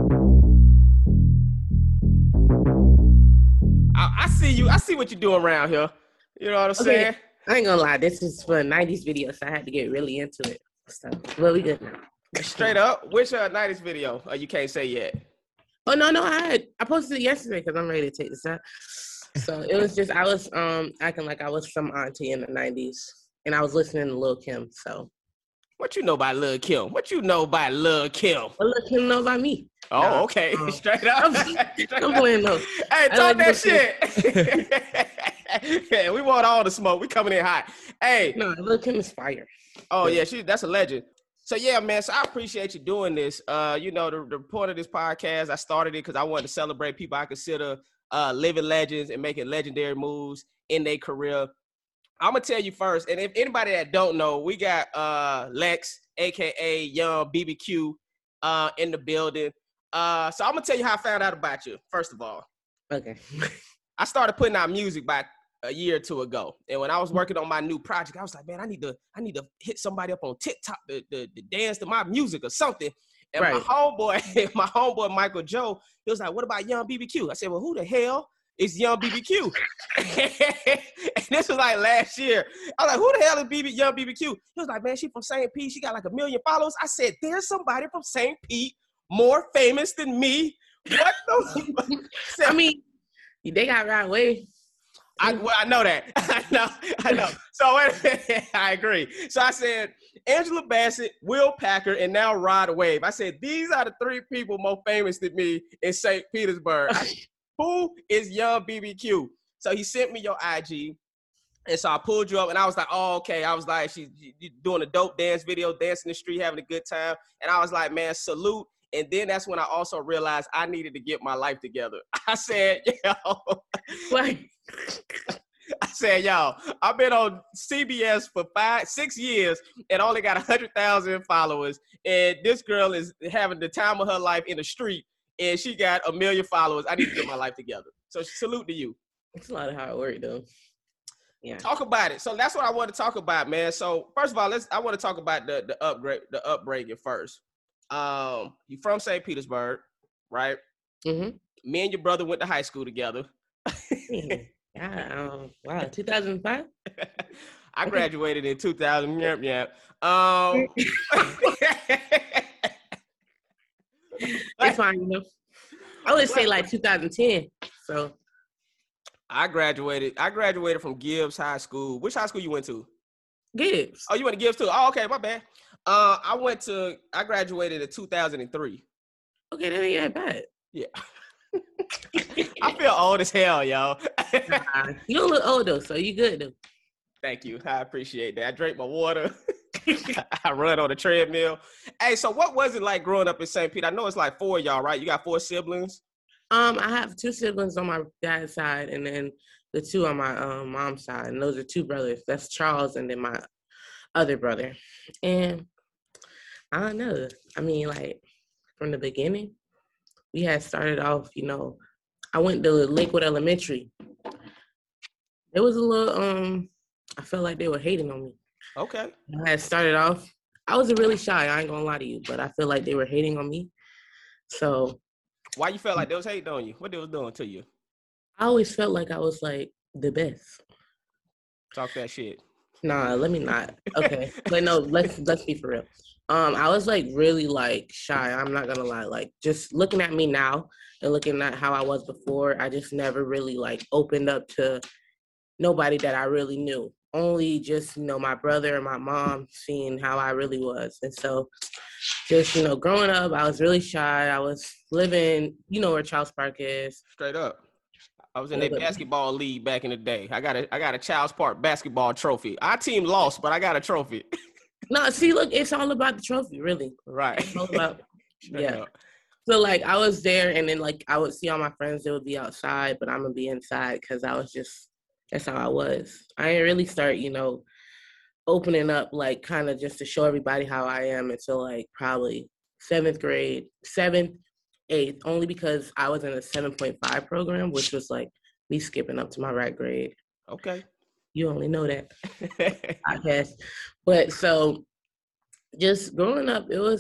I see you. I see what you're doing around here. You know what I'm Okay, saying? I ain't gonna lie. This is for a 90s video, so I had to get really into it. So, well, we good now. Straight up. Which 90s video? You can't say yet. Oh no, I posted it yesterday because I'm ready to take this out. So it was just I was acting like I was some auntie in the 90s, and I was listening to Lil Kim. So What you know about Lil Kim? What you know about Lil Kim? what Lil Kim know about me? Oh, okay. Straight up. I'm playing though. Hey, talk like that shit. Yeah, we want all the smoke. We coming in hot. Hey. No, Lil Kim is fire. Oh yeah, that's a legend. So yeah, man. So I appreciate you doing this. The point of this podcast, I started it because I wanted to celebrate people I consider living legends and making legendary moves in their career. I'm gonna tell you first, and if anybody that don't know, we got Lex, aka Young BBQ, in the building. So I'm gonna tell you how I found out about you. First of all, okay. I started putting out music by a year or two ago, and when I was working on my new project, I was like, man, I need to hit somebody up on TikTok to dance to my music or something. And right. my homeboy Michael Joe, he was like, what about Young BBQ? I said, well, who the hell is Young BBQ? And this was like last year. I was like, who the hell is Young BBQ? He was like, man, she from St. Pete. She got like 1 million followers. I said, there's somebody from St. Pete more famous than me. What the? I mean, they got right away. I know that. I know. So I agree. So I said, Angela Bassett, Will Packer, and now Rod Wave. I said, these are the 3 people more famous than me in St. Petersburg. Who is Young BBQ? So he sent me your IG. And so I pulled you up and I was like, oh, okay. I was like, she's doing a dope dance video, dancing in the street, having a good time. And I was like, man, salute. And then that's when I also realized I needed to get my life together. I said, yo, I've been on CBS for 6 years and only got 100,000 followers. And this girl is having the time of her life in the street and she got 1 million followers. I need to get my life together. So salute to you. It's a lot of hard work though. Yeah. Talk about it. So that's what I want to talk about, man. So first of all, I want to talk about the upbringing first. You from St. Petersburg, right? Mm-hmm. Me and your brother went to high school together. Yeah. Wow, 2005? I graduated in 2000. Yep. It's fine, you know. I would say like 2010. So I graduated from Gibbs High School. Which high school you went to? Gibbs. Oh, you went to Gibbs too? Oh, okay, my bad. I graduated in 2003. Okay, that ain't that bad. Yeah. I feel old as hell, yo. You don't look old though, so you good though. Thank you. I appreciate that. I drink my water. I run on the treadmill. Hey, so what was it like growing up in St. Pete? I know it's like 4 of y'all, right? You got 4 siblings? I have 2 siblings on my dad's side and then the 2 on my mom's side. And those are 2 brothers. That's Charles and then my other brother. And I don't know. I mean, like, from the beginning, we had started off, you know, I went to Lakewood Elementary. It was a little, I felt like they were hating on me. Okay. I had started off, I was really shy, I ain't gonna lie to you, but I feel like they were hating on me. So. Why you felt like they was hating on you? What they was doing to you? I always felt like I was like the best. Talk that shit. Nah, let me not. Okay. But no, let's be for real. I was like really like shy. I'm not gonna lie. Like just looking at me now and looking at how I was before, I just never really like opened up to nobody that I really knew. Only just, you know, my brother and my mom seeing how I really was. And so just, you know, growing up, I was really shy. I was living, you know where Charles Park is. Straight up. I was in a basketball league back in the day. I got a Charles Park basketball trophy. Our team lost, but I got a trophy. No, see, look, it's all about the trophy, really. Right. It's all about, yeah. So, like, I was there, and then, like, I would see all my friends, they would be outside, but I'm going to be inside because I was just, that's how I was. I didn't really start, you know, opening up, like, kind of just to show everybody how I am until, like, probably 7th, 8th, only because I was in a 7.5 program, which was, like, me skipping up to my right grade. Okay. You only know that. I guess. But so just growing up, it was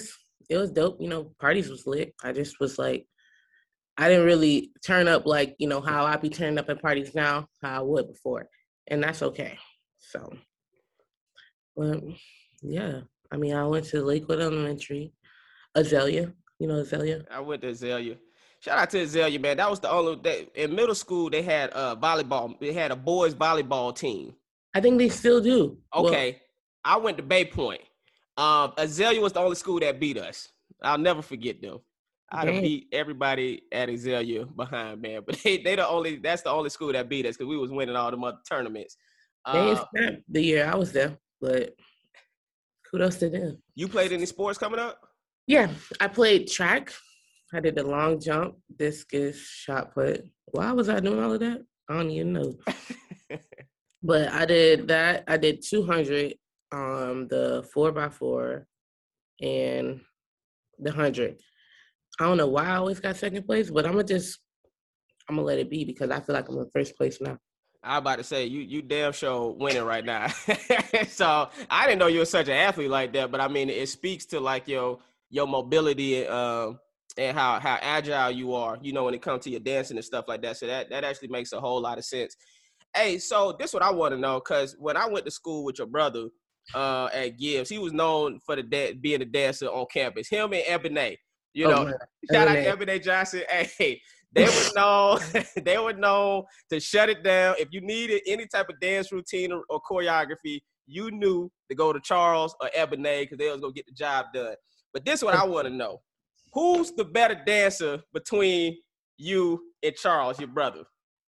it was dope. Parties was lit. I just was like, I didn't really turn up like, how I be turning up at parties now, how I would before. And that's okay. So, but yeah, I mean, I went to Lakewood Elementary, Azalea, Azalea. I went to Azalea. Shout out to Azalea, man. That was the only in middle school they had volleyball. They had a boys volleyball team. I think they still do. Okay. I went to Bay Point. Azalea was the only school that beat us. I'll never forget them. I'd have beat everybody at Azalea behind, man. But that's the only school that beat us because we was winning all the other tournaments. They snapped the year I was there, but kudos to them. You played any sports coming up? Yeah, I played track. I did the long jump, discus, shot put. Why was I doing all of that? I don't even know. But I did that. I did 200, the 4x4, and the 100. I don't know why I always got second place, but I'm gonna let it be because I feel like I'm in first place now. I was about to say you damn sure winning right now. So I didn't know you were such an athlete like that, but I mean it speaks to like your mobility and how agile you are, when it comes to your dancing and stuff like that. So that actually makes a whole lot of sense. Hey, so this is what I want to know, because when I went to school with your brother at Gibbs, he was known for being a dancer on campus. Him and Ebony, shout out to Ebony Johnson. Hey, they were known to shut it down. If you needed any type of dance routine or choreography, you knew to go to Charles or Ebony because they was going to get the job done. But this is what I want to know. Who's the better dancer between you and Charles, your brother?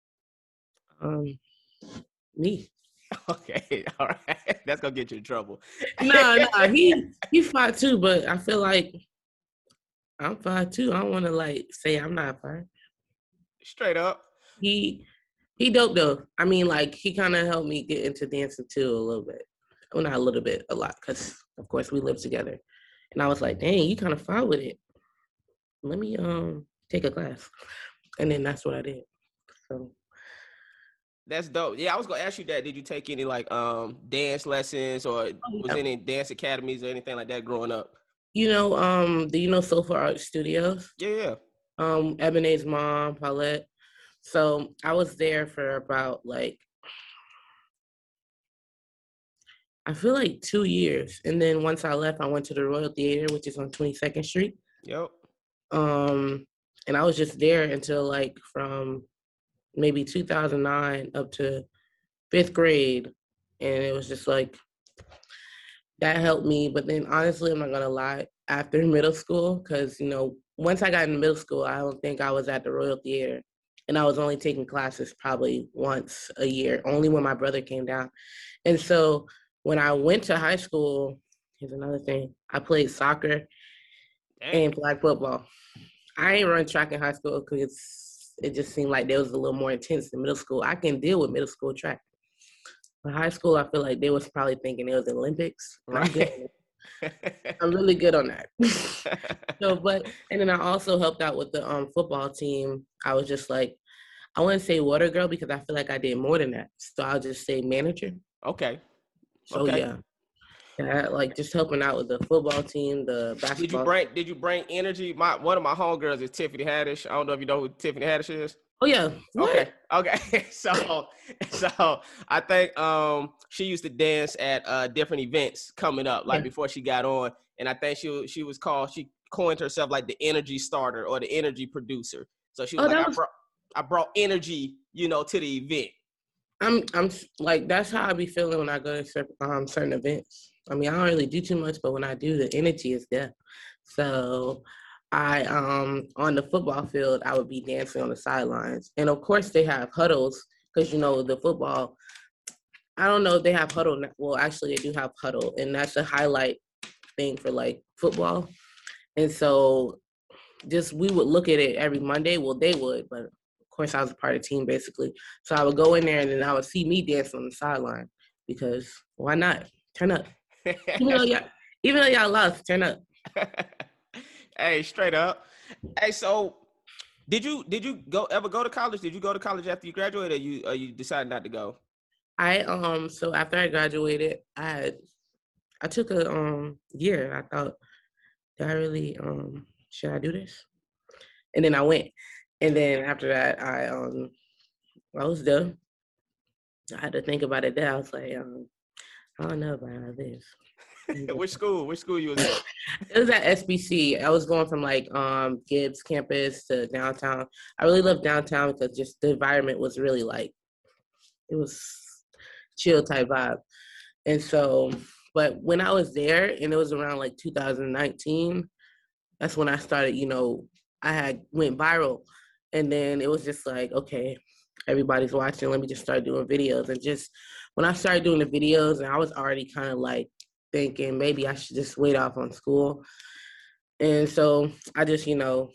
Me. Okay, all right. That's gonna get you in trouble. No, he's 5'2", but I feel like I'm 5'2". I don't want to say I'm not 5. Straight up. He dope though. I mean, he kind of helped me get into dancing too a little bit. Well, not a little bit, a lot, because of course we lived together. And I was like, dang, you kind of fought with it. Let me take a class. And then that's what I did. So that's dope. Yeah, I was gonna ask you that. Did you take any dance lessons or was any dance academies or anything like that growing up? Do you know Soulful Art Studios? Yeah. Ebony's mom, Paulette. So I was there for about I feel like 2 years. And then once I left, I went to the Royal Theater, which is on 22nd Street. Yep. And I was just there until from maybe 2009 up to 5th grade. And it was just that helped me. But then honestly, I'm not going to lie, after middle school, because, once I got into middle school, I don't think I was at the Royal Theater. And I was only taking classes probably once a year, only when my brother came down. And so when I went to high school, here's another thing, I played soccer and flag football. I ain't run track in high school because it just seemed like there was a little more intense than middle school. I can deal with middle school track. But high school, I feel like they was probably thinking it was Olympics. Right. I'm really good on that. And then I also helped out with the football team. I was just I wouldn't say water girl because I feel like I did more than that. So I'll just say manager. Okay. So yeah, just helping out with the football team, the basketball. Did you bring energy? One of my homegirls is Tiffany Haddish. I don't know if you know who Tiffany Haddish is. Oh yeah. What? Okay. So I think she used to dance at different events coming up, before she got on, and I think she coined herself the energy starter or the energy producer. So she was I brought energy, to the event. I'm that's how I be feeling when I go to certain events. I mean, I don't really do too much, but when I do, the energy is there. So I on the football field, I would be dancing on the sidelines. And of course they have huddles because the football, I don't know if they have huddle. Well, actually they do have huddle, and that's a highlight thing for football. And so we would look at it every Monday. Well, they would, but of course I was a part of the team basically. So I would go in there and then I would see me dancing on the sideline because why not? Turn up. Even though y'all lost, turn up. Hey, straight up. Hey, so did you ever go to college? Did you go to college after you graduated, or you decided not to go? So after I graduated, I took a year. I thought, do I really should I do this? And then I went. And then after that I was done. I had to think about it there. I was like, I don't know about this. Which school? Which school you was at? It was at SBC. I was going from like Gibbs campus to downtown. I really loved downtown because just the environment was really like, it was chill type vibe. And so, but when I was there, and it was around like 2019, that's when I started, I had went viral. And then it was just like, okay, everybody's watching. Let me just start doing videos. And just when I started doing the videos, and I was already kind of like thinking maybe I should just wait off on school. And so I just, didn't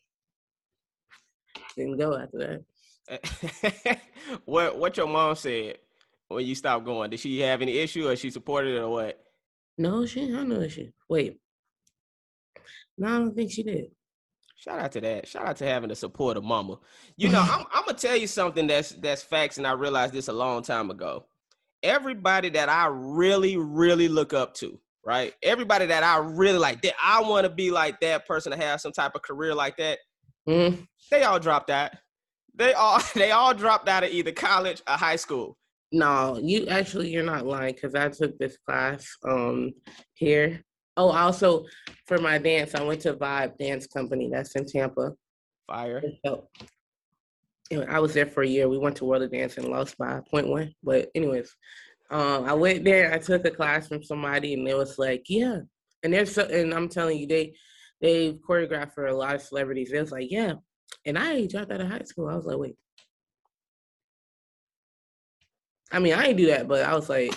go after that. What your mom said when you stopped going? Did she have any issue, or she supported it, or what? No, she had no issue. Wait. No, I don't think she did. Shout out to that. Shout out to having a supportive mama. I'm gonna tell you something that's facts, and I realized this a long time ago. Everybody that I really, really look up to, right? Everybody that I really like, that I want to be like that person to have some type of career like that. Mm-hmm. They all dropped out. They all dropped out of either college or high school. No, you're not lying, because I took this class here. Oh, also for my dance, I went to Vibe Dance Company. That's in Tampa. Fire. So, I was there for a year. We went to World of Dance and lost by 0.1. But anyways, I went there. I took a class from somebody, and it was like, yeah. And and I'm telling you, they choreographed for a lot of celebrities. It was like, yeah. And I dropped out of high school. I was like, wait. I mean, I didn't do that, but I was like,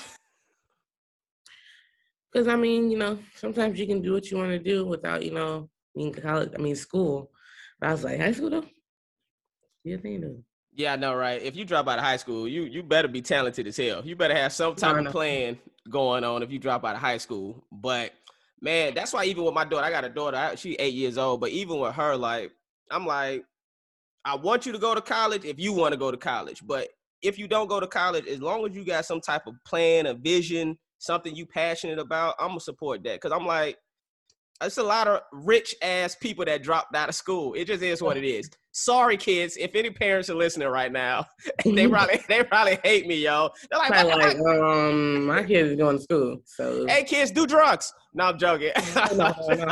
because I mean, sometimes you can do what you want to do without, school. But I was like, high school though? Yeah, they do. Yeah, I know, right? If you drop out of high school, you better be talented as hell. You better have some type of plan going on if you drop out of high school. But man, that's why even with my daughter, I got a daughter, she's 8 years old, but even with her, like, I'm like, I want you to go to college if you want to go to college. But if you don't go to college, as long as you got some type of plan, a vision, something you passionate about, I'm going to support that. Because I'm like, it's a lot of rich ass people that dropped out of school. It just is what it is. Sorry, kids. If any parents are listening right now, they probably hate me, yo. They're like, my kids are going to school. So hey, kids, do drugs. No, I'm joking. No.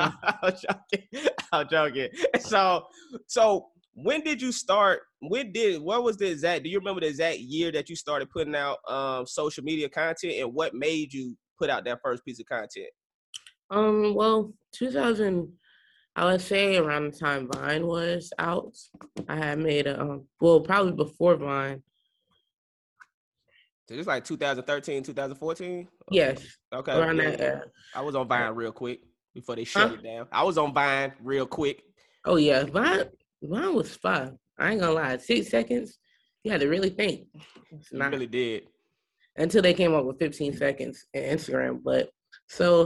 I'm joking. So when did you start? What was the exact? Do you remember the exact year that you started putting out social media content, and what made you put out that first piece of content? Well, 2000, I would say around the time Vine was out. I had made probably before Vine. So it's like 2013, 2014? Yes. Okay. Around that era. I was on Vine real quick before they shut it down. I was on Vine real quick. Oh, yeah. Vine was fun. I ain't gonna lie. 6 seconds, you had to really think. You really did. Until they came up with 15 seconds in Instagram. But so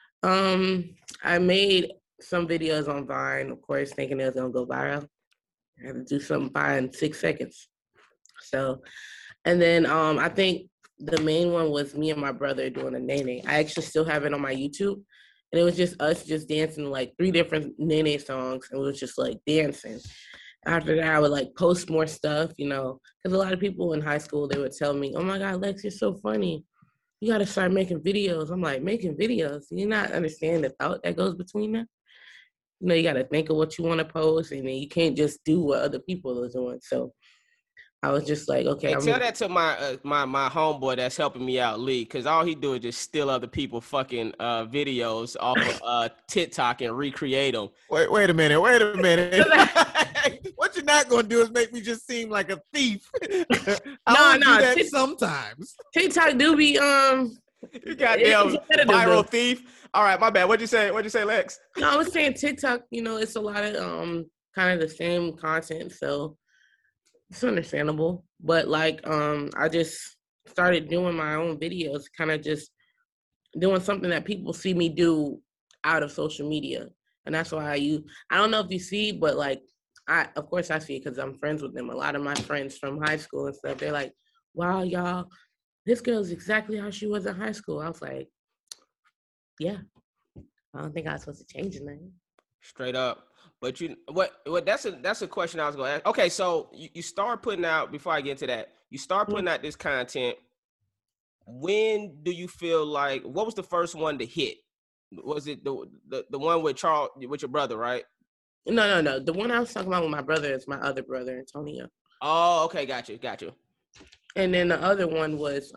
I made some videos on Vine, of course, thinking it was gonna go viral. I had to do something Vine 6 seconds. So, and then I think the main one was me and my brother doing a Nene. I actually still have it on my YouTube. And it was just us just dancing like 3 different Nene songs. And we was just like dancing. After that, I would like post more stuff, because a lot of people in high school, they would tell me, oh my God, Lex, you're so funny. You got to start making videos. I'm like, making videos? Do you not understand the thought that goes between them? You got to think of what you want to post, and then you can't just do what other people are doing. So I was just like, okay. Tell that to my my homeboy that's helping me out, Lee, because all he do is just steal other people fucking videos off of TikTok and recreate them. Wait a minute. What you're not gonna do is make me just seem like a thief. No. Sometimes TikTok do be you goddamn viral thief. All right, my bad. What'd you say, Lex? No, I was saying TikTok. It's a lot of kind of the same content, so it's understandable. But like I just started doing my own videos, kind of just doing something that people see me do out of social media, and that's why I don't know if you see, but like of course I see it because I'm friends with them. A lot of my friends from high school and stuff, they're like, wow, y'all, this girl's exactly how she was in high school. I was like, yeah. I don't think I was supposed to change the name. Straight up. But what that's a question I was gonna ask. Okay, so you start putting out, before I get into that, you start putting out this content. When do you feel like, what was the first one to hit? Was it the one with Charles, with your brother, right? No. The one I was talking about with my brother is my other brother, Antonio. Oh, okay, got you. And then the other one was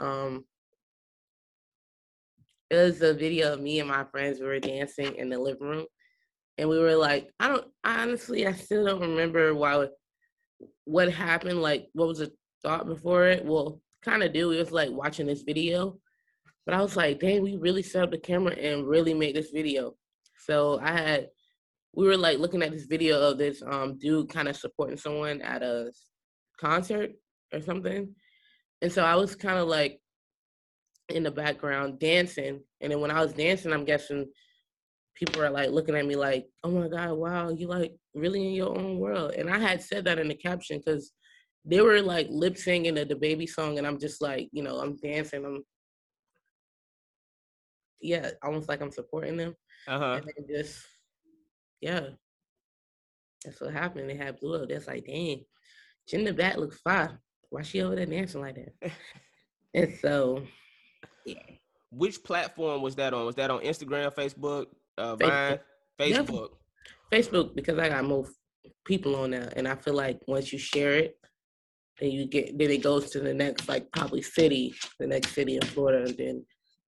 it was a video of me and my friends. We were dancing in the living room. And we were like, I still don't remember what happened, like what was the thought before it. Well, kind of do. It was like watching this video. But I was like, dang, we really set up the camera and really made this video. So we were like looking at this video of this dude kind of supporting someone at a concert or something. And so I was kind of like in the background dancing. And then when I was dancing, I'm guessing people are like looking at me like, oh my God, wow, you like really in your own world. And I had said that in the caption because they were like lip singing the Baby song. And I'm just like, I'm dancing. Almost like I'm supporting them. And then that's what happened. They had blew up. That's like, dang, she in the back looks fine. Why she over there dancing like that? And so, yeah. Which platform was that on? Was that on Instagram, Facebook, Vine? Facebook. Facebook, because I got more people on there, and I feel like once you share it, then it goes to the next, like probably the next city in Florida, and then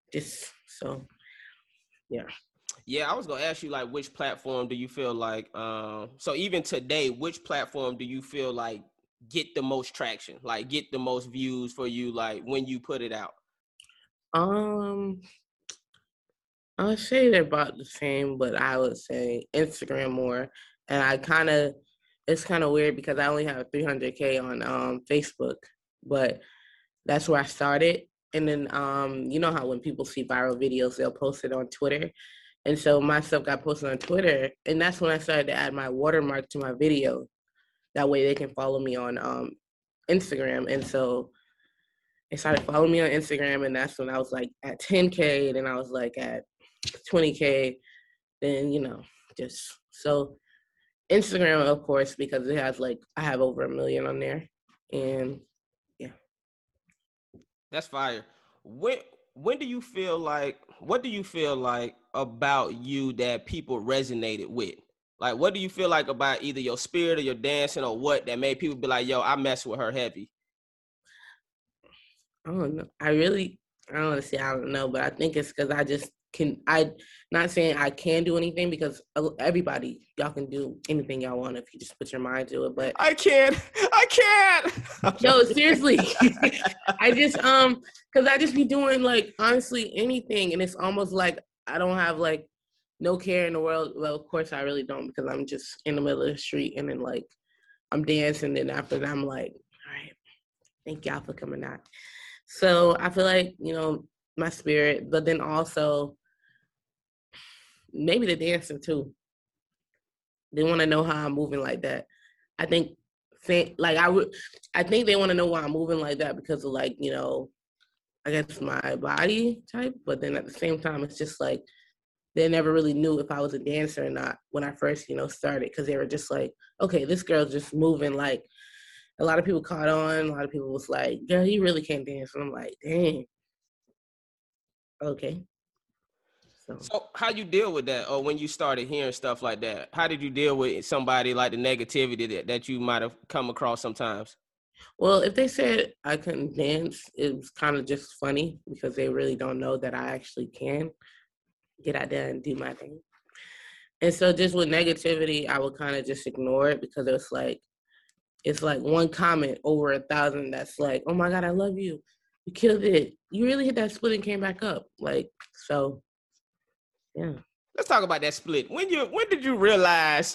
yeah. Yeah, I was gonna ask you like, which platform do you feel like? So even today, which platform do you feel like get the most traction, like get the most views for you, like when you put it out? I would say they're about the same, but I would say Instagram more. And it's kind of weird because I only have 300K on Facebook, but that's where I started. And then you know how when people see viral videos, they'll post it on Twitter. And so my stuff got posted on Twitter, and that's when I started to add my watermark to my video. That way they can follow me on Instagram. And so they started following me on Instagram, and that's when I was like at 10K, then I was like at 20K, then, just so Instagram, of course, because it has like, I have over 1 million on there. And yeah. That's fire. When do you feel like, what do you feel like about you that people resonated with? Like, what do you feel like about either your spirit or your dancing or what that made people be like, yo, I mess with her heavy? I don't know. I don't want to say I don't know, but I think it's because I just not saying I can do anything, because everybody, y'all can do anything y'all want if you just put your mind to it. But I can't. No, seriously. I just because I just be doing like honestly anything, and it's almost like I don't have like no care in the world. Well, of course I really don't, because I'm just in the middle of the street and then like I'm dancing, and after that I'm like, all right, thank y'all for coming out. So I feel like, my spirit, but then also maybe the dancing too. They want to know how I'm moving like that. I think they want to know why I'm moving like that because of like, I guess my body type. But then at the same time, it's just like they never really knew if I was a dancer or not when I first, started, because they were just like, okay, this girl's just moving. Like a lot of people caught on. A lot of people was like, girl, you really can't dance. And I'm like, dang. Okay. So how you deal with that, or when you started hearing stuff like that? How did you deal with somebody like the negativity that you might have come across sometimes? Well, if they said I couldn't dance, it was kind of just funny because they really don't know that I actually can get out there and do my thing. And so just with negativity, I would kind of just ignore it because it's like one comment over 1,000 that's like, oh my God, I love you. You killed it. You really hit that split and came back up. Like, so, yeah. Let's talk about that split. When did you realize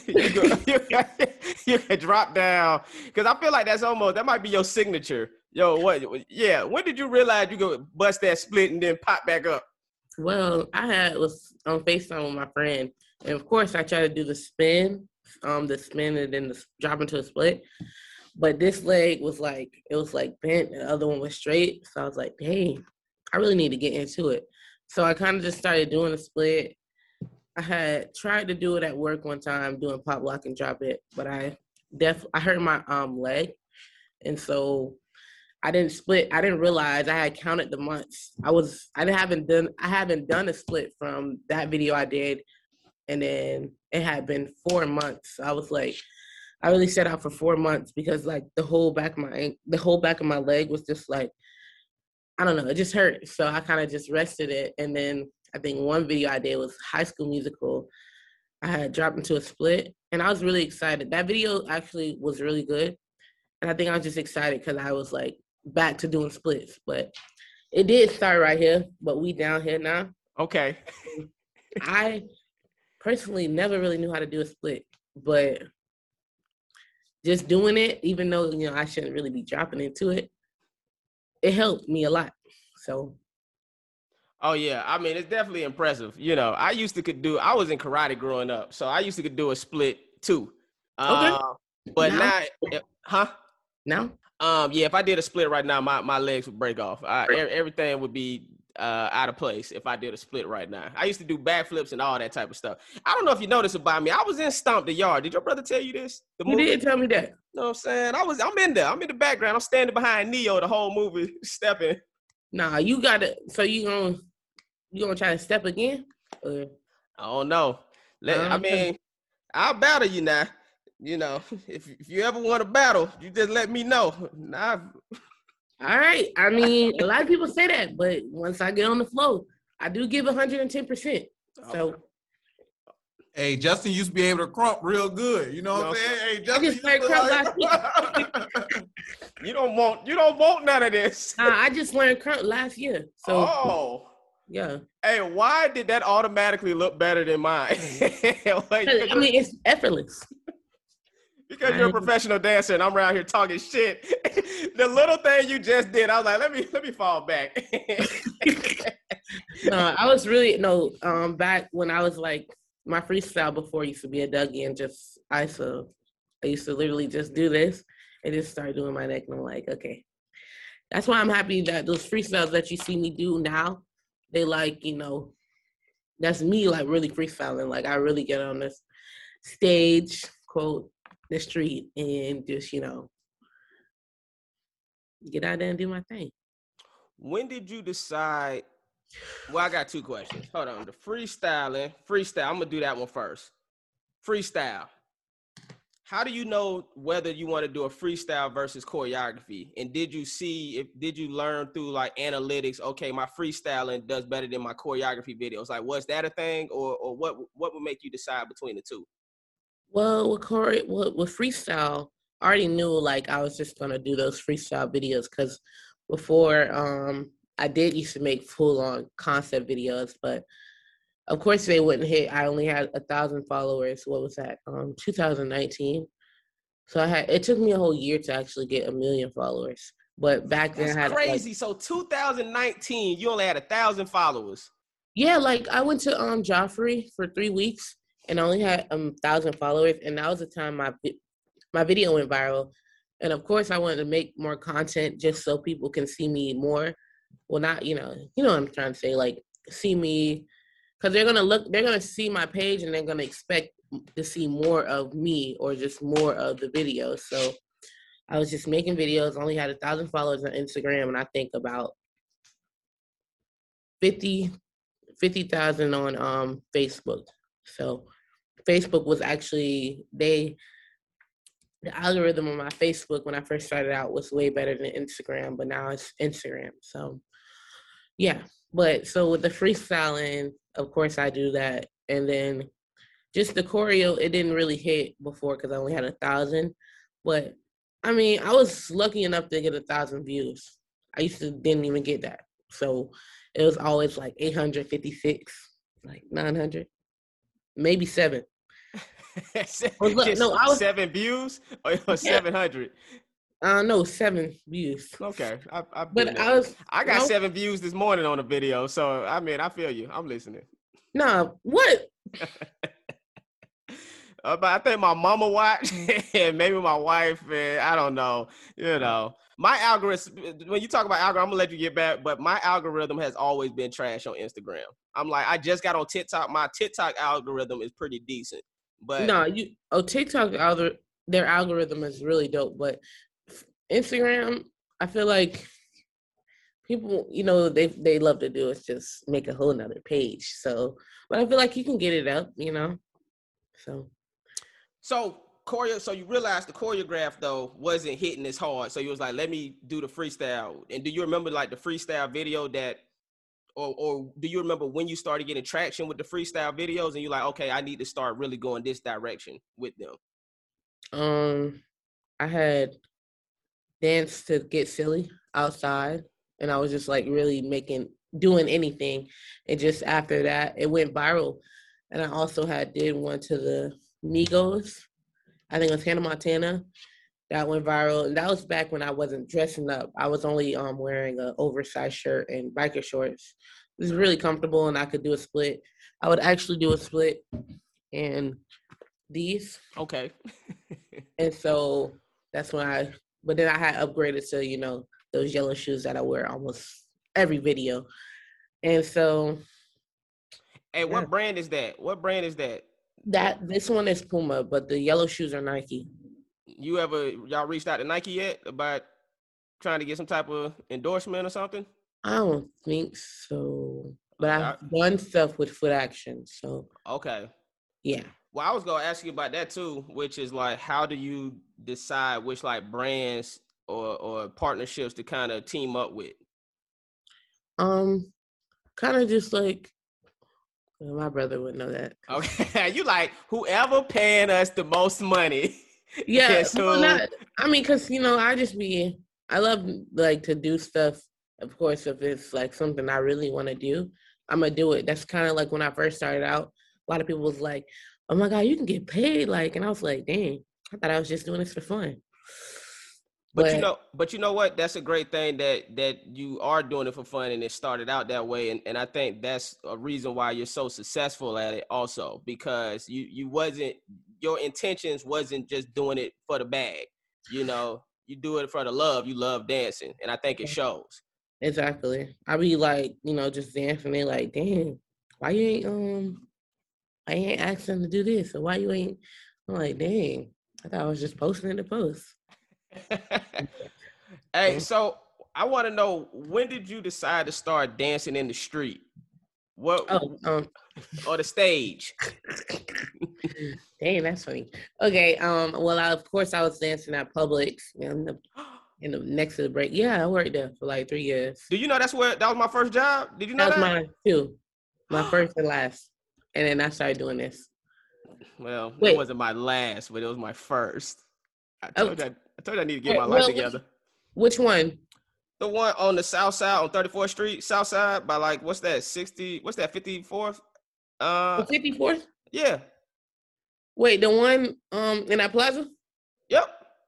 you could drop down? Because I feel like that might be your signature. Yo, what? Yeah. When did you realize you could bust that split and then pop back up? Well, was on FaceTime with my friend, and of course I tried to do the spin and then the drop into a split. But this leg was like, it was like bent, and the other one was straight. So I was like, dang, I really need to get into it. So I kind of just started doing a split. I had tried to do it at work one time, doing pop lock and drop it, but I hurt my leg, and so I didn't split. I didn't realize I had counted the months. I haven't done a split from that video I did, and then it had been 4 months. I was like, I really set out for 4 months because like the whole back of my leg was just like, I don't know, it just hurt. So I kind of just rested it, and then I think one video I did was High School Musical. I had dropped into a split, and I was really excited. That video actually was really good, and I think I was just excited because I was like back to doing splits. But it did start right here, but we down here now. Okay. I personally never really knew how to do a split, but just doing it, even though I shouldn't really be dropping into it, it helped me a lot. So. Oh yeah, I mean it's definitely impressive. I was in karate growing up, so I used to do a split too. Okay. But now, Now? Yeah, if I did a split right now, my legs would break off. Everything would be out of place if I did a split right now. I used to do backflips and all that type of stuff. I don't know if you know this about me. I was in Stomp the Yard. Did your brother tell you this? He did tell me that. You know what I'm saying? I'm in there. I'm in the background. I'm standing behind Neo the whole movie, stepping. Nah, you got it. So you gonna try to step again? I don't know. I mean, I'll battle you now. If you ever want to battle, you just let me know. All right. I mean, a lot of people say that, but once I get on the floor, I do give 110%. So. Hey, Justin used to be able to crump real good. You know what I'm saying? Hey, Justin, I just learned crump last year. You don't want none of this. I just learned crump last year. So. Yeah. Hey, why did that automatically look better than mine? I mean, it's effortless. Because you're a professional dancer and I'm around here talking shit. The little thing you just did, I was like, let me fall back. No, I was really back when I was like my freestyle before used to be a Dougie and just I used to literally just do this and just start doing my neck and I'm like, okay. That's why I'm happy that those freestyles that you see me do now, they like, that's me like really freestyling. Like I really get on this stage, quote, the street and just, get out there and do my thing. When did you decide? Well, I got 2 questions. Hold on. The freestyle, I'm going to do that one first. Freestyle. How do you know whether you want to do a freestyle versus choreography? And did you learn through like analytics, okay, my freestyling does better than my choreography videos? Like, was that a thing or what would make you decide between the two? Well, with freestyle, I already knew like I was just going to do those freestyle videos because before I did used to make full-on concept videos, but of course they wouldn't hit. I only had 1,000 followers. What was that? 2019. So it took me a whole year to actually get 1 million followers. But back then, that's crazy. So 2019, you only had 1,000 followers. Yeah, like I went to Joffrey for 3 weeks and I only had 1,000 followers, and that was the time my video went viral. And of course, I wanted to make more content just so people can see me more. Well, not you know what I'm trying to say, like see me, because they're gonna see my page and they're gonna expect to see more of me or just more of the videos. So I was just making videos. Only had 1,000 followers on Instagram, and I think about 50,000 on Facebook. So Facebook was actually the algorithm on my Facebook when I first started out was way better than Instagram, but now it's Instagram. So yeah, but so with the freestyling, of course I do that. And then just the choreo, it didn't really hit before because I only had 1,000. But I mean, I was lucky enough to get 1,000 views. I didn't even get that. So it was always like 856, like 900, maybe 7. No, I was 7 views or 700. No, 7 views. Okay, I got 7 views this morning on a video, so I mean, I feel you. I'm listening. Nah, what? But I think my mama watched, and maybe my wife, and I don't know. My algorithm. When you talk about algorithm, I'm gonna let you get back. But my algorithm has always been trash on Instagram. I'm like, I just got on TikTok. My TikTok algorithm is pretty decent. But no, TikTok their algorithm is really dope. But Instagram, I feel like people, they love to do is just make a whole nother page. So, but I feel like you can get it up, So you realized the choreograph though wasn't hitting as hard. So you was like, let me do the freestyle. And do you remember like the freestyle video that, or do you remember when you started getting traction with the freestyle videos and you're like, okay, I need to start really going this direction with them? I had danced to Get Silly outside, and I was just like really doing anything. And just after that, it went viral. And I also did one to the Migos. I think it was Hannah Montana. That went viral. And that was back when I wasn't dressing up. I was only wearing an oversized shirt and biker shorts. It was really comfortable, and I could do a split. I would actually do a split and these. Okay. And so that's when but then I had upgraded to, those yellow shoes that I wear almost every video. And so. Hey, what brand is that? What brand is that? This one is Puma, but the yellow shoes are Nike. Y'all reached out to Nike yet about trying to get some type of endorsement or something? I don't think so, but I've done stuff with Foot Action. So okay, yeah. Well, I was gonna ask you about that too, which is like, how do you decide which like brands or partnerships to kind of team up with? Kind of just like. My brother would know that. Okay, you like whoever paying us the most money. Yeah, because I love like to do stuff. Of course, if it's like something I really want to do, I'm gonna do it. That's kind of like when I first started out. A lot of people was like, "Oh my God, you can get paid!" Like, and I was like, "Dang, I thought I was just doing this for fun." But you know what? That's a great thing that you are doing it for fun, and it started out that way. And I think that's a reason why you're so successful at it also, because your intentions wasn't just doing it for the bag. You do it for the love. You love dancing, and I think it shows. Exactly. I be like, just dancing and like, dang, why you ain't asking to do this? Or why you ain't? I'm like, dang, I thought I was just posting in the post. Hey, so I want to know, when did you decide to start dancing in the street? What? Or the stage? Dang, that's funny. Okay. Well, of course, I was dancing at Publix next to the break. Yeah, I worked there for like 3 years. Do you know that was my first job? Did you know that? That was mine too. My first and last, and then I started doing this. Well, it wasn't my last, but it was my first. I told you I need to get my life together. Which one? The one on the south side on 34th Street, south side by like, what's that, 54th? 54th? Yeah. Wait, the one in that plaza? Yep.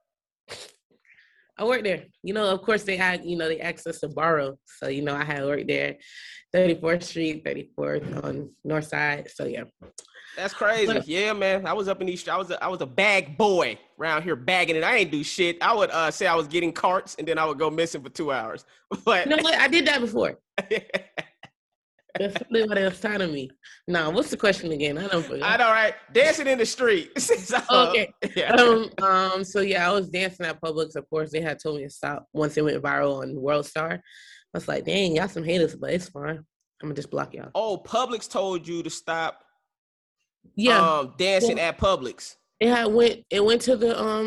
I worked there. Of course they asked us to borrow. So, I had worked there, 34th Street, 34th on North Side. So yeah. That's crazy. Yeah, man. I was up in these. I was a bag boy around here bagging it. I ain't do shit. I would say I was getting carts, and then I would go missing for 2 hours. But you know what? I did that before. That's something what they was telling me. Now, what's the question again? I don't forget. I know, right? Dancing in the street. Okay. Yeah. So yeah, I was dancing at Publix. Of course, they had told me to stop once it went viral on World Star. I was like, dang, y'all some haters, but it's fine. I'm gonna just block y'all. Oh, Publix told you to stop. Yeah. Dancing at Publix. It went to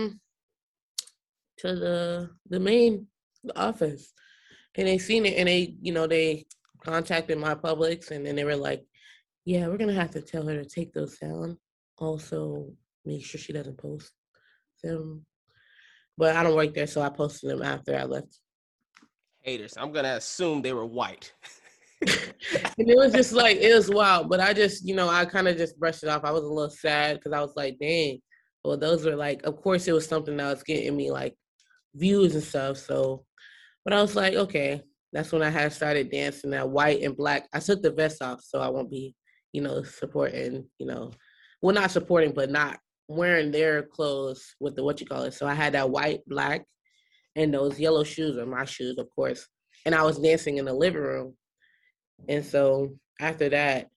the main office, and they seen it, and they contacted my Publix, and then they were like, yeah, we're gonna have to tell her to take those down. Also, make sure she doesn't post them. But I don't work there, so I posted them after I left. Haters. I'm gonna assume they were white. And it was just like, it was wild, but I just, I kind of just brushed it off. I was a little sad because I was like, dang, well, those were like, of course it was something that was getting me like views and stuff. So, but I was like, okay, that's when I had started dancing that white and black. I took the vest off so I won't be, supporting, well, not supporting, but not wearing their clothes with the So I had that white, black, and those yellow shoes are my shoes, of course. And I was dancing in the living room. And so after that,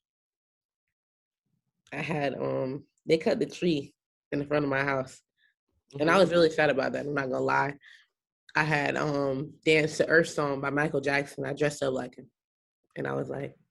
I had they cut the tree in the front of my house. And I was really sad about that, I'm not gonna lie. I had danced to Earth Song by Michael Jackson. I dressed up like him. And I was like,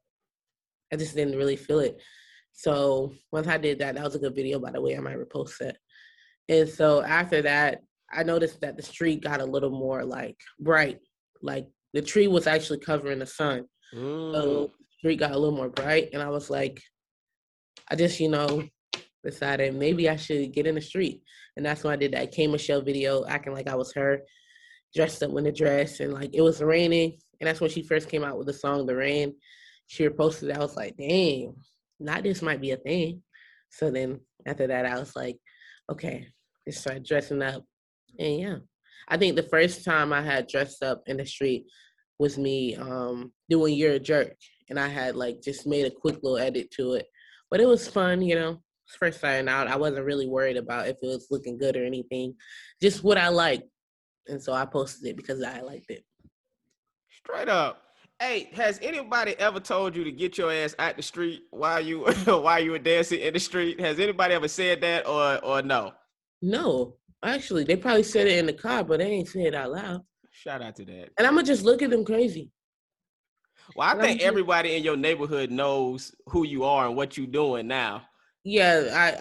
I just didn't really feel it. So once I did that, that was a good video, by the way. I might repost that. And so after that, I noticed that the street got a little more like bright. Like the tree was actually covering the sun. So the street got a little more bright. And I was like, I just, decided maybe I should get in the street. And that's when I did that K Michelle video, acting like I was her, dressed up in a dress. And like it was raining. And that's when she first came out with the song, The Rain. She reposted it. I was like, dang, not this might be a thing. So then after that, I was like, okay, just start dressing up. And yeah, I think the first time I had dressed up in the street was me doing You're a Jerk. And I had like just made a quick little edit to it. But it was fun, First starting out, I wasn't really worried about if it was looking good or anything. Just what I liked. And so I posted it because I liked it. Straight up. Hey, has anybody ever told you to get your ass out the street while you were dancing in the street? Has anybody ever said that or no? No. Actually, they probably said it in the car, but they ain't said it out loud. Shout out to that. And I'm going to just look at them crazy. Well, I think everybody in your neighborhood knows who you are and what you're doing now. Yeah,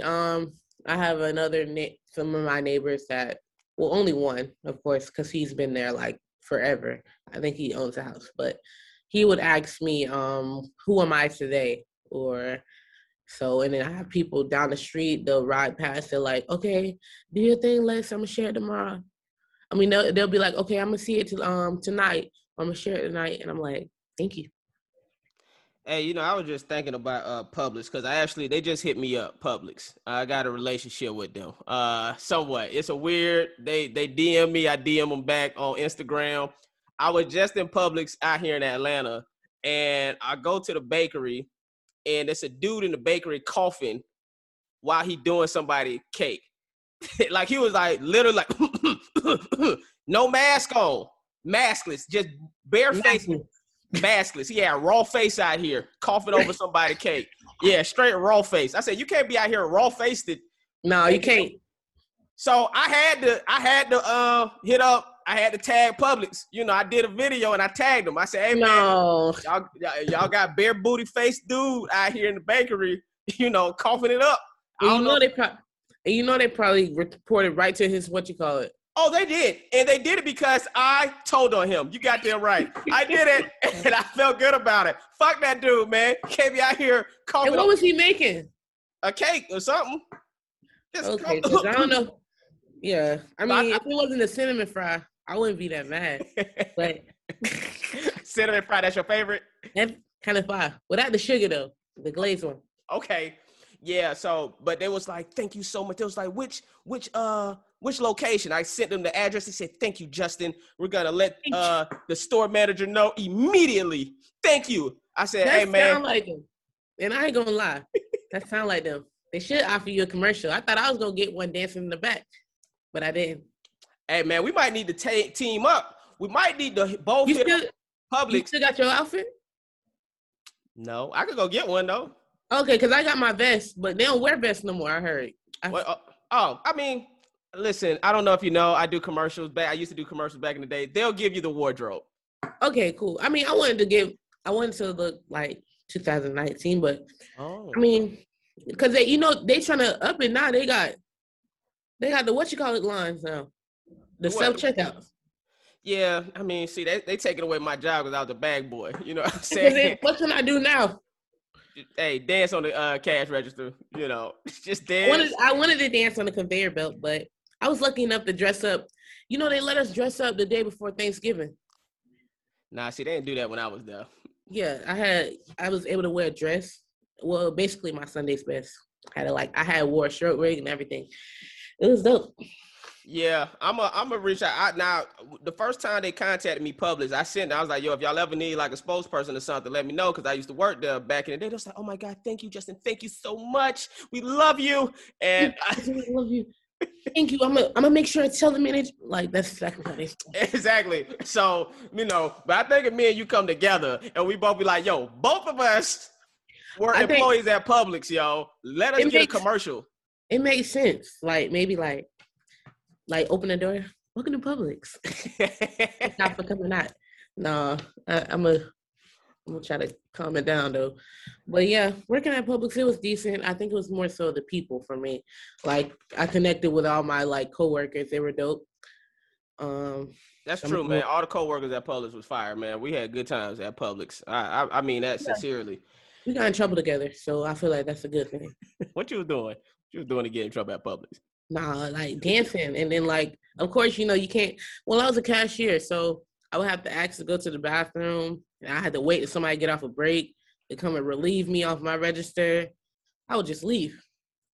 I have some of my neighbors that, well, only one, of course, because he's been there like forever. I think he owns a house, but he would ask me, who am I today? And then I have people down the street, they'll ride past, they're like, okay, do your thing, Lex, I'm gonna share it tomorrow. I mean, they'll be like, okay, I'm gonna see it tonight. I'm gonna share it tonight. And I'm like, thank you. Hey, I was just thinking about Publix because they just hit me up, Publix. I got a relationship with them. Somewhat. It's a weird, they DM me, I DM them back on Instagram. I was just in Publix out here in Atlanta, and I go to the bakery, and it's a dude in the bakery coughing while he doing somebody cake. Like he was like literally like no mask on, maskless, just bare face. Maskless. He had raw face out here coughing over somebody's cake. Yeah, straight raw face. I said, you can't be out here raw faced. No, you can't. So I had to hit up. I had to tag Publix. I did a video and I tagged him. I said, hey man, y'all got bare booty face dude out here in the bakery, coughing it up. They probably reported right to his Oh, they did. And they did it because I told on him. You got that right. I did it, and I felt good about it. Fuck that dude, man. Can't be out here coughing. And what was he making? A cake or something. Okay, because I don't know. Yeah. I mean, if it wasn't a cinnamon fry, I wouldn't be that mad. But cinnamon fry, that's your favorite? That's kind of fire. Without the sugar, though. The glazed one. Okay. Yeah, but they was like, thank you so much. They was like, which location? I sent them the address. They said, thank you, Justin. We're going to let the store manager know immediately. Thank you. I said, hey, man. That sound like them. And I ain't going to lie. That sound like them. They should offer you a commercial. I thought I was going to get one dancing in the back, but I didn't. Hey, man, we might need to team up. We might need to both hit Publix. You still got your outfit? No, I could go get one, though. Okay, because I got my vest, but they don't wear vests no more, I heard. Listen, I don't know if you know, I do commercials. I used to do commercials back in the day. They'll give you the wardrobe. Okay, cool. I mean, I wanted to look like 2019, but I mean, because they trying to up it now. They got the lines now. The self-checkouts. Yeah, I mean, see, they taking away my job because I was a bag boy. You know what I'm saying? What can I do now? Hey, dance on the cash register, just dance. I wanted to dance on the conveyor belt, but I was lucky enough to dress up. They let us dress up the day before Thanksgiving. Nah, see, they didn't do that when I was there. Yeah, I was able to wear a dress. Well, basically my Sunday's best. I wore a short wig and everything. It was dope. Yeah, I'm a reach out. Now, the first time they contacted me, Publix, I was like, yo, if y'all ever need like a spokesperson or something, let me know, because I used to work there back in the day. They was like, oh my God, thank you, Justin. Thank you so much. We love you. And I love you. Thank you. I'm gonna make sure I tell the manager. Like, that's exactly how they. Exactly. So, but I think if me and you come together and we both be like, yo, both of us were employees at Publix, yo. Let us get a commercial. It makes sense. Like, maybe like open the door. Welcome to Publix. Not for coming out. No, I'm gonna try to calm it down though. But yeah, working at Publix, it was decent. I think it was more so the people for me. Like, I connected with all my like coworkers. They were dope. That's true, man. All the coworkers at Publix was fire, man. We had good times at Publix. I mean that sincerely. We got in trouble together, so I feel like that's a good thing. What you was doing? What you was doing to get in trouble at Publix? Nah, like dancing. And then like, of course, you can't. Well, I was a cashier, so I would have to ask to go to the bathroom. And I had to wait till somebody get off a break to come and relieve me off my register. I would just leave.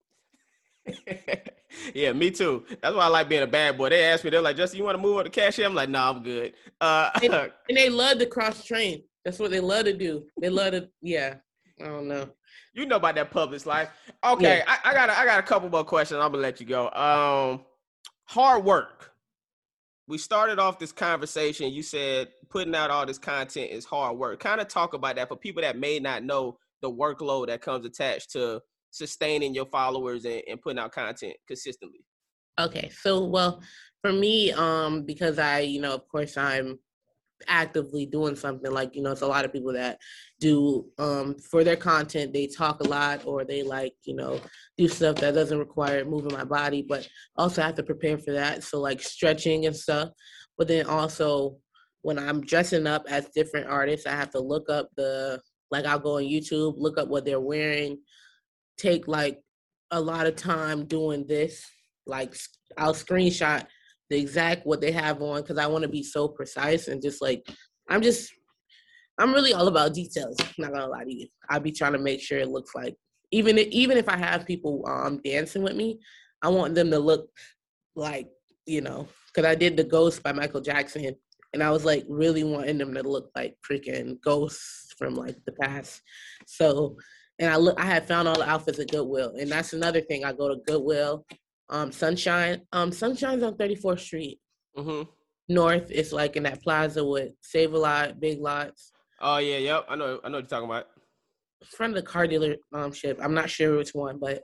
Yeah, me too. That's why I like being a bad boy. They asked me, they're like, Justin, you want to move up to cashier? I'm like, no, I'm good. And they love to cross train. That's what they love to do. They love to, yeah. I don't know. You know about that Publix life. Okay, yeah. I got a couple more questions. I'm gonna let you go. Hard work. We started off this conversation. You said putting out all this content is hard work. Kind of talk about that for people that may not know the workload that comes attached to sustaining your followers and putting out content consistently. Okay, so well, for me, because I, of course, I'm actively doing something. Like, it's a lot of people that do for their content, they talk a lot, or they like, do stuff that doesn't require moving my body, but also have to prepare for that. So like stretching and stuff. But then also when I'm dressing up as different artists, I have to look up I'll go on YouTube, look up what they're wearing, take like a lot of time doing this. Like, I'll screenshot the exact what they have on, because I want to be so precise, and just like I'm really all about details. I'm not gonna lie to you. I'll be trying to make sure it looks like, even if I have people dancing with me, I want them to look like, because I did the Ghost by Michael Jackson, and I was like really wanting them to look like freaking ghosts from like the past. So, and I had found all the outfits at Goodwill, and that's another thing. I go to Goodwill. Sunshine. Sunshine's on 34th Street. Mm-hmm. North. It's like in that plaza with Save a Lot, Big Lots. Oh yeah, yep. I know what you're talking about. In front of the car dealership. I'm not sure which one, but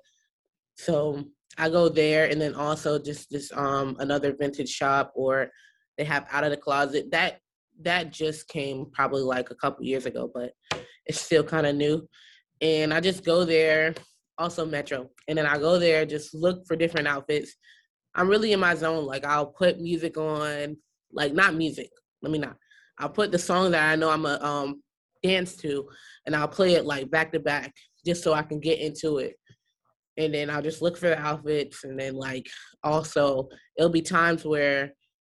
so I go there, and then also just this another vintage shop, or they have Out of the Closet. That just came probably like a couple years ago, but it's still kind of new. And I just go there. Also Metro. And then I go there, just look for different outfits. I'm really in my zone. Like, I'll put music on, like, not music. I'll put the song that I know I'm a dance to, and I'll play it like back to back, just so I can get into it. And then I'll just look for the outfits. And then like, also it'll be times where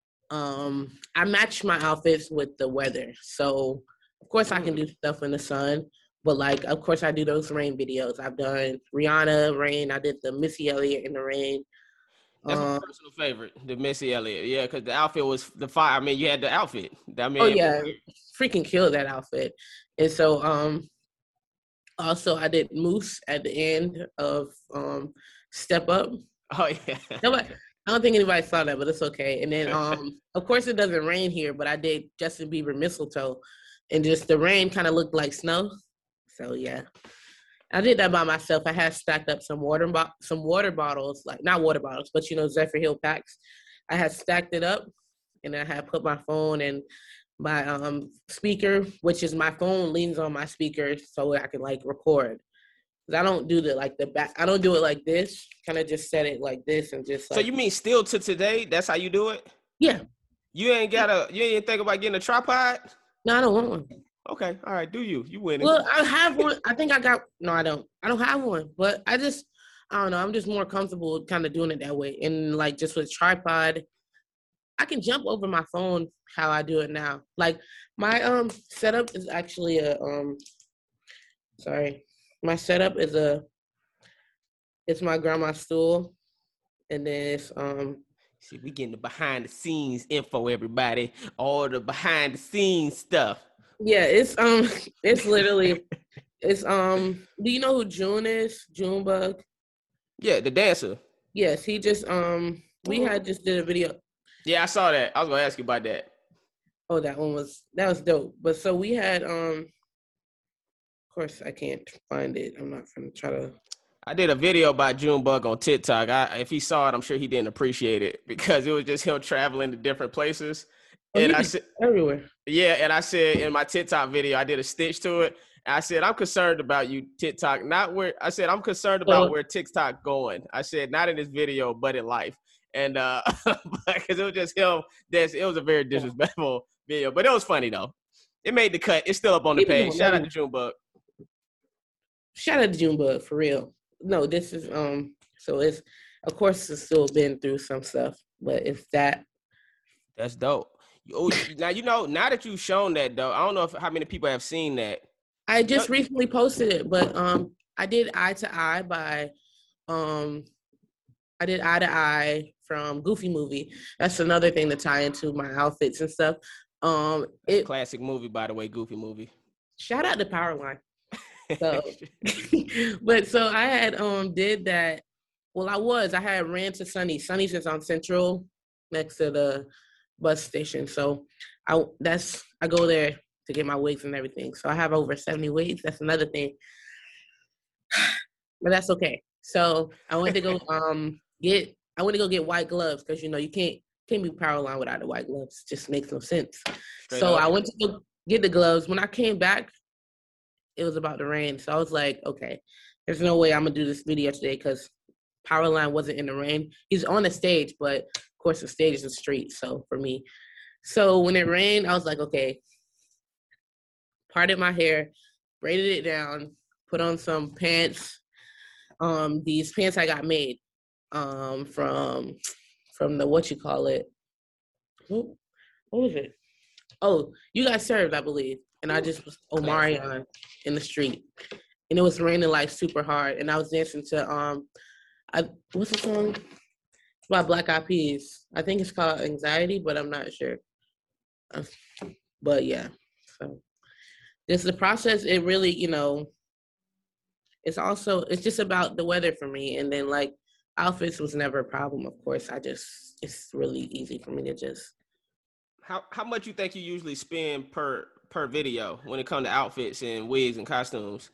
I match my outfits with the weather. So of course I can do stuff in the sun. But like, of course, I do those rain videos. I've done Rihanna rain. I did the Missy Elliott in the rain. That's my personal favorite, the Missy Elliott. Yeah, because the outfit was the fire. I mean, you had the outfit. Oh yeah, freaking killed that outfit. And so, also I did Moose at the end of Step Up. Oh yeah. I don't think anybody saw that, but it's okay. And then, of course, it doesn't rain here, but I did Justin Bieber Mistletoe, and just the rain kind of looked like snow. So yeah, I did that by myself. I had stacked up some water bottles, like not water bottles, but Zephyr Hill packs. I had stacked it up, and I had put my phone and my speaker, which is my phone leans on my speaker, so I can like record. Cause I don't do the back. I don't do it like this. Kind of just set it like this and just. Like, so you mean still to today? That's how you do it? Yeah. You ain't think about getting a tripod? No, I don't want one. Okay, all right. Do you winning? Well, I have one. I think I got. No, I don't. I don't have one. But I don't know. I'm just more comfortable kind of doing it that way. And like just with tripod, I can jump over my phone how I do it now. Like my setup is actually my setup is it's my grandma's stool, and then it's See, we getting the behind the scenes info, everybody. All the behind the scenes stuff. Yeah, it's literally, do you know who June is? Junebug? Yeah, the dancer. Yes, he just, we had just did a video. Yeah, I saw that. I was gonna ask you about that. Oh, that was dope. But so we had, of course I can't find it. I'm not gonna try to. I did a video by Junebug on TikTok. If he saw it, I'm sure he didn't appreciate it because it was just him traveling to different places. Oh, and I said everywhere. Yeah, and I said in my TikTok video, I did a stitch to it. I said, I'm concerned about you, TikTok. I'm concerned about where TikTok going. I said, not in this video, but in life. And because it was just him, it was a very disrespectful video, but it was funny though. It made the cut. It's still up on the page. Shout out to Junebug. Shout out to Junebug for real. No, this is so it's, of course, it's still been through some stuff, but it's that. That's dope. Now now that you've shown that though, I don't know how many people have seen that. I just recently posted it, but I did Eye to Eye by I did Eye to Eye from Goofy Movie. That's another thing to tie into my outfits and stuff. Classic movie, by the way, Goofy Movie. Shout out to Powerline. So, but so I had did that. Well, I had ran to Sunny's. Sunny's is on Central, next to the bus station. So I go there to get my wigs and everything. So I have over 70 wigs. That's another thing, but that's okay. So I went to go get white gloves because you can't be Powerline without the white gloves. Just makes no sense. So I went to go get the gloves. When I came back, it was about to rain. So I was like, okay, there's no way I'm gonna do this video today because Powerline wasn't in the rain. He's on the stage, but of course the stage is the street. So for me, so when it rained, I was like, okay, parted my hair, braided it down, put on some pants. These pants I got made from the what was it? Oh, You Got Served, I believe. And I just was Omarion in the street. And it was raining like super hard. And I was dancing to what's the song? It's by Black Eyed Peas. I think it's called Anxiety, but I'm not sure. But yeah. So this is the process. It really, it's just about the weather for me. And then like outfits was never a problem, of course. It's really easy for me to just. How much you think you usually spend per video when it comes to outfits and wigs and costumes?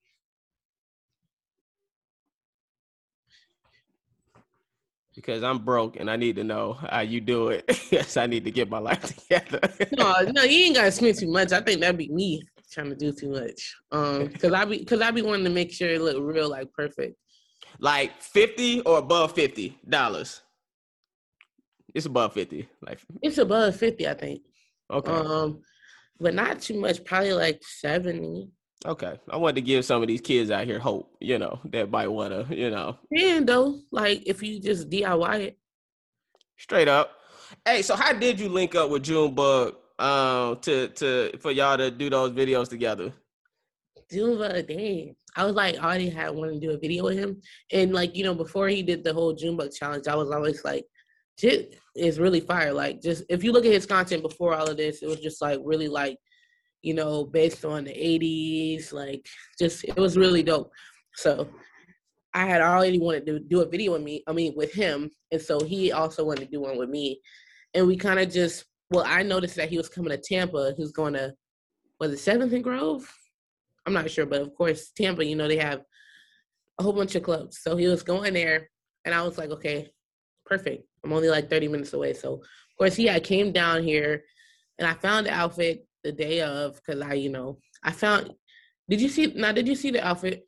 Because I'm broke and I need to know how you do it. Yes, I need to get my life together. No, you ain't gotta spend too much. I think that'd be me trying to do too much. Because I be wanting to make sure it look real, like perfect. Like $50 or above $50? It's above 50. Like it's above 50, I think. Okay. But not too much. Probably like 70. Okay. I wanted to give some of these kids out here hope, that might want to, And though, like if you just DIY it. Straight up. Hey, so how did you link up with Junebug for y'all to do those videos together? Junebug, dang. I was like, I already had wanted to do a video with him. And like, before he did the whole Junebug challenge, I was always like, shit is really fire. Like, just if you look at his content before all of this, it was just like really like, based on the 80s, like just it was really dope. So I had already wanted to do a video with him. And so he also wanted to do one with me. And we kind of I noticed that he was coming to Tampa. He was going to, was it 7th and Grove? I'm not sure, but of course, Tampa, they have a whole bunch of clubs. So he was going there and I was like, okay, perfect. I'm only like 30 minutes away. So of course I came down here and I found the outfit the day of because I found, did you see the outfit?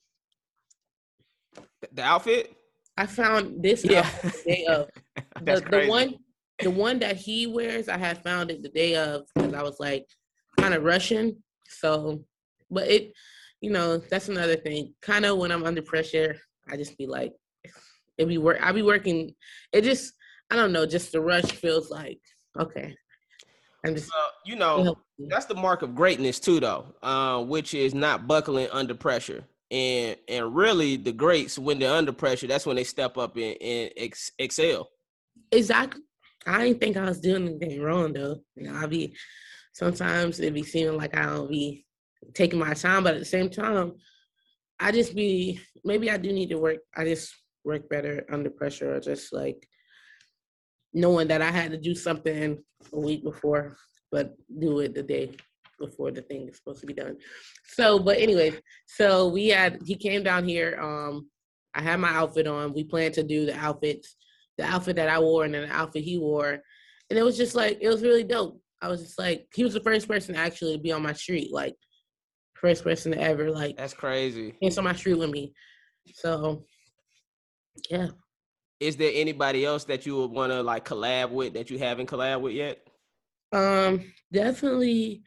The outfit? I found this outfit the day of. The one that he wears, I had found it the day of because I was like kind of rushing. So, but it, that's another thing. Kind of when I'm under pressure, I just be like, I be working. It just, I don't know, just the rush feels like, okay. I'm just, that's the mark of greatness too, though, which is not buckling under pressure. And really the greats, when they're under pressure, that's when they step up and excel. Exactly. I didn't think I was doing anything wrong though. Sometimes it be seeming like I don't be taking my time, but at the same time, maybe I do need to work. I just work better under pressure, or just like knowing that I had to do something a week before, but do it the day before the thing is supposed to be done. So, but anyways, he came down here. I had my outfit on. We planned to do the outfit that I wore and then the outfit he wore. And it was just like, it was really dope. I was just like, he was the first person actually to be on my street, like first person to ever like. That's crazy. Dance on my street with me. So, yeah. Is there anybody else that you would want to like collab with that you haven't collabed with yet? Definitely.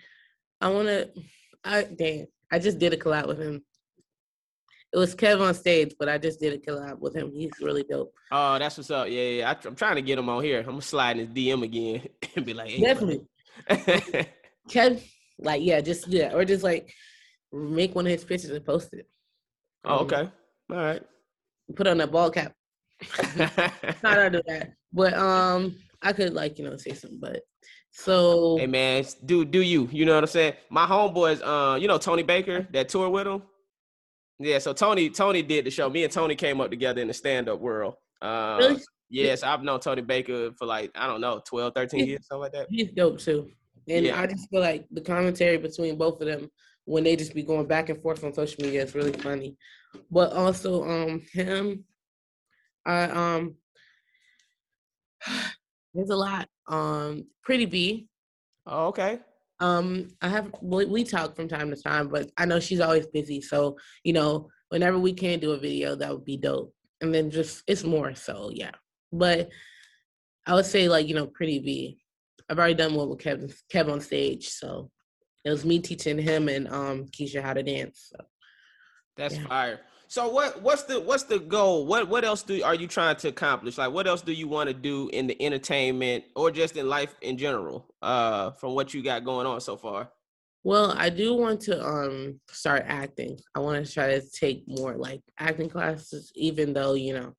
I just did a collab with him. It was Kev on stage, but I just did a collab with him. He's really dope. Oh, that's what's up. Yeah. I'm trying to get him on here. I'm gonna slide in his DM again and be like, hey, definitely. Kev, like, yeah, just do that. Or just like make one of his pictures and post it. Oh, okay. All right. Put on a ball cap. Not to do that. But I could like, say something, but so hey man, do you know what I'm saying? My homeboys, Tony Baker that toured with him. Yeah, so Tony did the show. Me and Tony came up together in the stand-up world. Really? Yes, I've known Tony Baker for like, I don't know, 12, 13 years, something like that. He's dope too. And I just feel like the commentary between both of them when they just be going back and forth on social media is really funny. But also him, there's a lot. Pretty B. Oh, okay. We talk from time to time, but I know she's always busy. So, whenever we can do a video, that would be dope. And then it's more. So yeah. But I would say like, Pretty B. I've already done one with Kev on stage. So it was me teaching him and Keisha how to dance. So that's fire. So what's the goal? What else are you trying to accomplish? Like what else do you want to do in the entertainment or just in life in general? From what you got going on so far? Well, I do want to start acting. I want to try to take more like acting classes, even though,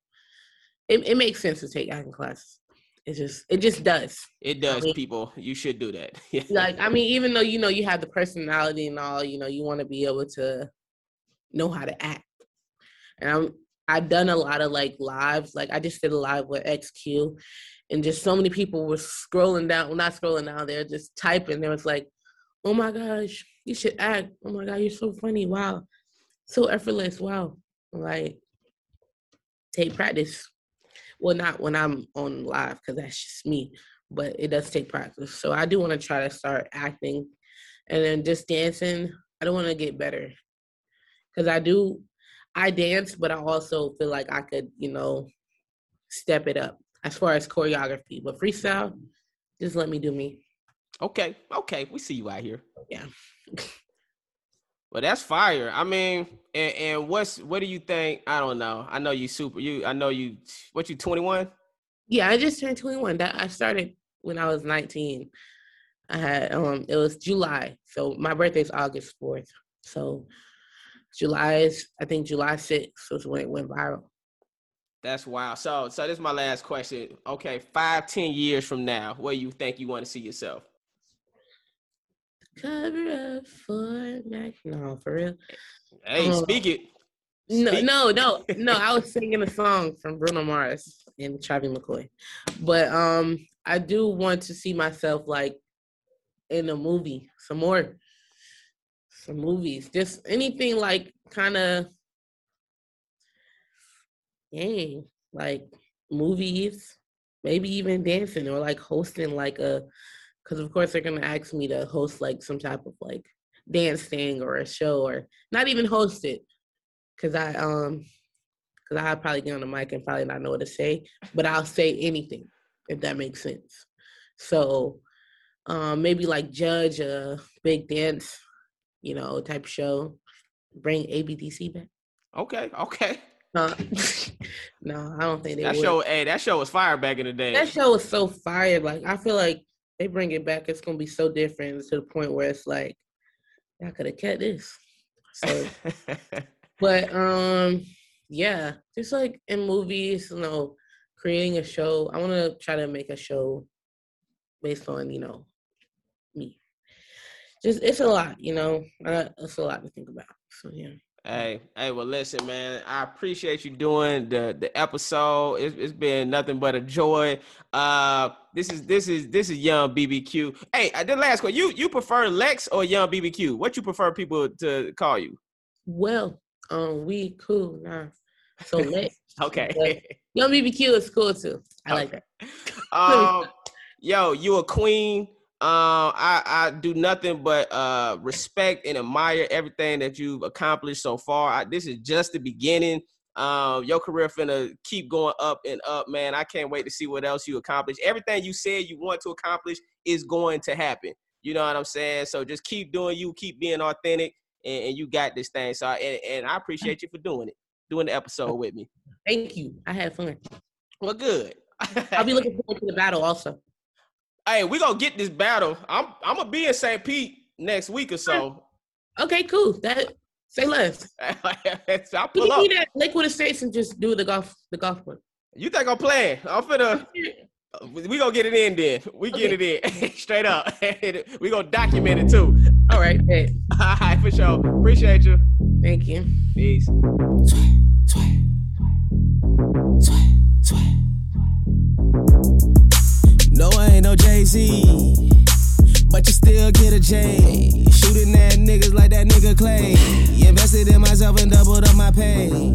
it makes sense to take acting classes. It just does. It does, people. You should do that. Like, even though, you have the personality and all, you want to be able to know how to act. And I've done a lot of like lives. Like I just did a live with XQ and just so many people were scrolling down. Well, not scrolling down, they're just typing. There was like, oh my gosh, you should act. Oh my God, you're so funny. Wow. So effortless. Wow. Like, take practice. Well, not when I'm on live because that's just me, but it does take practice. So I do want to try to start acting and then just dancing. I don't want to get better because I dance, but I also feel like I could, step it up as far as choreography. But freestyle, just let me do me. Okay. We see you out here. Yeah. Well, that's fire. I mean, and what do you think? I don't know. I know you what you 21? Yeah, I just turned 21. That I started when I was 19. I had it was July. So my birthday's August 4th. So July 6th was when it went viral. That's wild. So this is my last question. Okay, 5-10 years from now, where you think you want to see yourself? Cover up for Mac. No, for real. Hey, speak it. No. I was singing a song from Bruno Mars and Travie McCoy, but I do want to see myself like in a movie, some movies, just anything like kind of, like movies, maybe even dancing or like hosting like because of course they're going to ask me to host like some type of like dance thing or a show or not even host it because I'll probably get on the mic and probably not know what to say, but I'll say anything if that makes sense. So maybe like judge a big dance, type show, bring ABDC back. Okay. No, I don't think they that would. That show was fire back in the day. That show was so fire. Like I feel like they bring it back, it's gonna be so different to the point where it's like, I could have kept this. So, but yeah, just like in movies, creating a show. I want to try to make a show based on, you know, me. Just, it's a lot, you know. It's a lot to think about. So, yeah. Hey, well, listen, man. I appreciate you doing the episode. It's been nothing but a joy. This is Young BBQ. Hey, the last one. You prefer Lex or Young BBQ? What you prefer people to call you? Well, we cool now. So Lex. Okay. Young BBQ is cool too. I like that. Yo, you a queen. I do nothing but respect and admire everything that you've accomplished so far. This is just the beginning. Your career finna keep going up and up, man. I can't wait to see what else you accomplish. Everything you said you want to accomplish is going to happen. You know what I'm saying? So just keep doing you, keep being authentic, and you got this thing. So and I appreciate you for doing the episode with me. Thank you. I had fun. Well, good. I'll be looking forward to the battle also. Hey, we're gonna get this battle. I'm gonna be in St. Pete next week or so. Okay, cool. Say less. I'll pull up. We can be at Lakewood Estates and just do the golf one. You think I'm playing? We gonna get it in then. We get it in straight up. We gonna document it too. All right. Hey. All right, for sure. Appreciate you. Thank you. Peace. No, I ain't no Jay-Z, but you still get a J. Shooting at niggas like that nigga Clay. Invested in myself and doubled up my pay.